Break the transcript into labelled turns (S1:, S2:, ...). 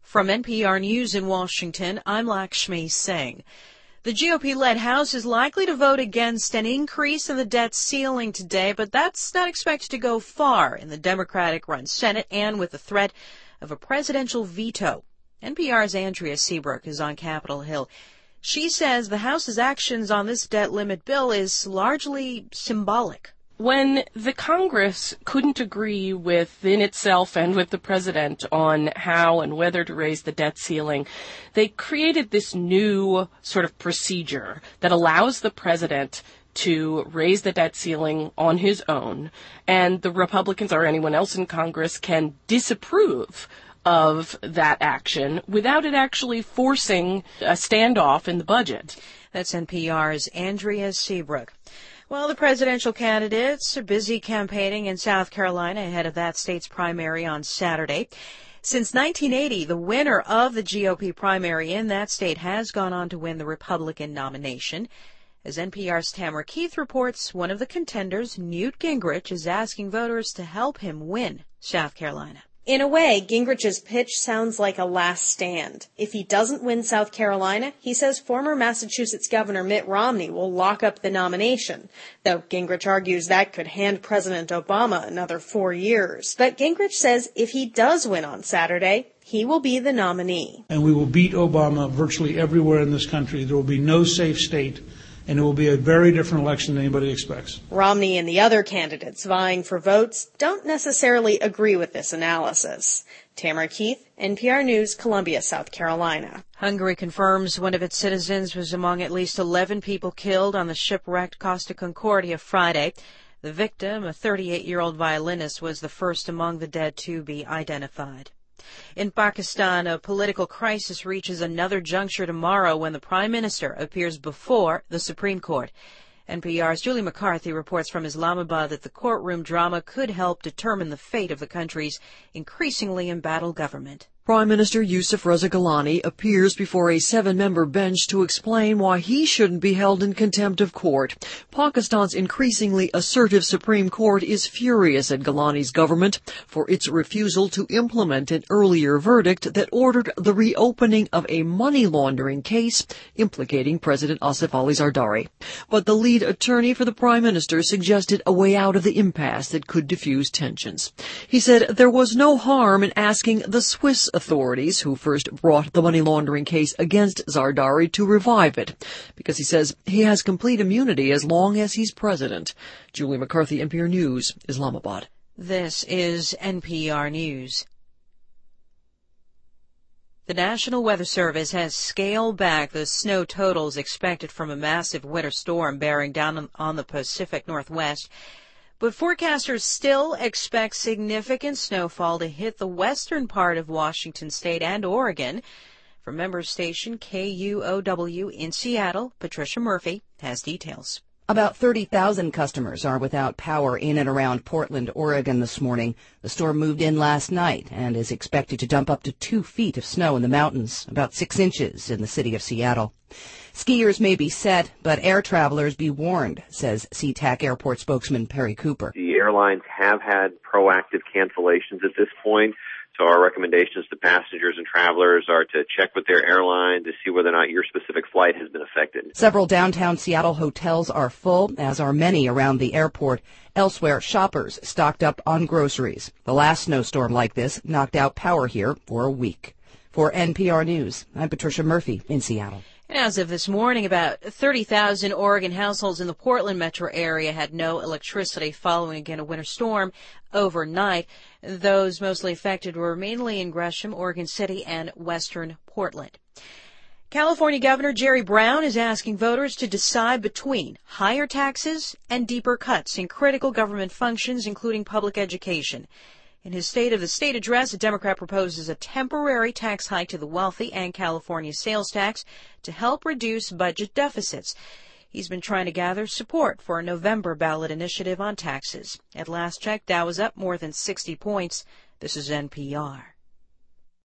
S1: From NPR News in Washington, I'm Lakshmi Singh. The GOP-led House is likely to vote against an increase in the debt ceiling today, but that's not expected to go far in the Democratic-run Senate and with the threat of a presidential veto. NPR's Andrea Seabrook is on Capitol Hill. She says the House's actions on this debt limit bill is largely symbolic.
S2: When the Congress couldn't agree within itself and with the president on how and whether to raise the debt ceiling, they created this new sort of procedure that allows the president to raise the debt ceiling on his own, and the Republicans or anyone else in Congress can disapprove of that action without it actually forcing a standoff in the budget.
S1: That's NPR's Andrea Seabrook. Well, the presidential candidates are busy campaigning in South Carolina ahead of that state's primary on Saturday. Since 1980, the winner of the GOP primary in that state has gone on to win the Republican nomination. As NPR's Tamara Keith reports, one of the contenders, Newt Gingrich, is asking voters to help him win South Carolina.
S3: In a way, Gingrich's pitch sounds like a last stand. If he doesn't win South Carolina, he says former Massachusetts Governor Mitt Romney will lock up the nomination, though Gingrich argues that could hand President Obama another 4 years. But Gingrich says if he does win on Saturday, he will be the nominee.
S4: And we will beat Obama virtually everywhere in this country. There will be no safe state, and it will be a very different election than anybody expects.
S3: Romney and the other candidates vying for votes don't necessarily agree with this analysis. Tamara Keith, NPR News, Columbia, South Carolina.
S1: Hungary confirms one of its citizens was among at least 11 people killed on the shipwrecked Costa Concordia Friday. The victim, a 38-year-old violinist, was the first among the dead to be identified. In Pakistan, a political crisis reaches another juncture tomorrow when the Prime Minister appears before the Supreme Court. NPR's Julie McCarthy reports from Islamabad that the courtroom drama could help determine the fate of the country's increasingly embattled government.
S5: Prime Minister Yusuf Raza Gilani appears before a 7-member bench to explain why he shouldn't be held in contempt of court. Pakistan's increasingly assertive Supreme Court is furious at Gilani's government for its refusal to implement an earlier verdict that ordered the reopening of a money laundering case implicating President Asif Ali Zardari. But the lead attorney for the Prime Minister suggested a way out of the impasse that could diffuse tensions. He said there was no harm in asking the Swiss authorities who first brought the money laundering case against Zardari to revive it, because he says he has complete immunity as long as he's president. Julie McCarthy, NPR News, Islamabad.
S1: This is NPR News. The National Weather Service has scaled back the snow totals expected from a massive winter storm bearing down on the Pacific Northwest. But forecasters still expect significant snowfall to hit the western part of Washington state and Oregon. From member station KUOW in Seattle, Patricia Murphy has details.
S6: About 30,000 customers are without power in and around Portland, Oregon this morning. The storm moved in last night and is expected to dump up to 2 feet of snow in the mountains, about 6 inches in the city of Seattle. Skiers may be set, but air travelers be warned, says SeaTac Airport spokesman Perry Cooper.
S7: The airlines have had proactive cancellations at this point, so our recommendations to passengers and travelers are to check with their airline to see whether or not your specific flight has been affected.
S6: Several downtown Seattle hotels are full, as are many around the airport. Elsewhere, shoppers stocked up on groceries. The last snowstorm like this knocked out power here for a week. For NPR News, I'm Patricia Murphy in Seattle.
S1: As of this morning, about 30,000 Oregon households in the Portland metro area had no electricity following again a winter storm overnight. Those mostly affected were mainly in Gresham, Oregon City, and western Portland. California Governor Jerry Brown is asking voters to decide between higher taxes and deeper cuts in critical government functions, including public education. In his State of the State address, a Democrat proposes a temporary tax hike to the wealthy and California sales tax to help reduce budget deficits. He's been trying to gather support for a November ballot initiative on taxes. At last check, Dow is up more than 60 points. This is NPR.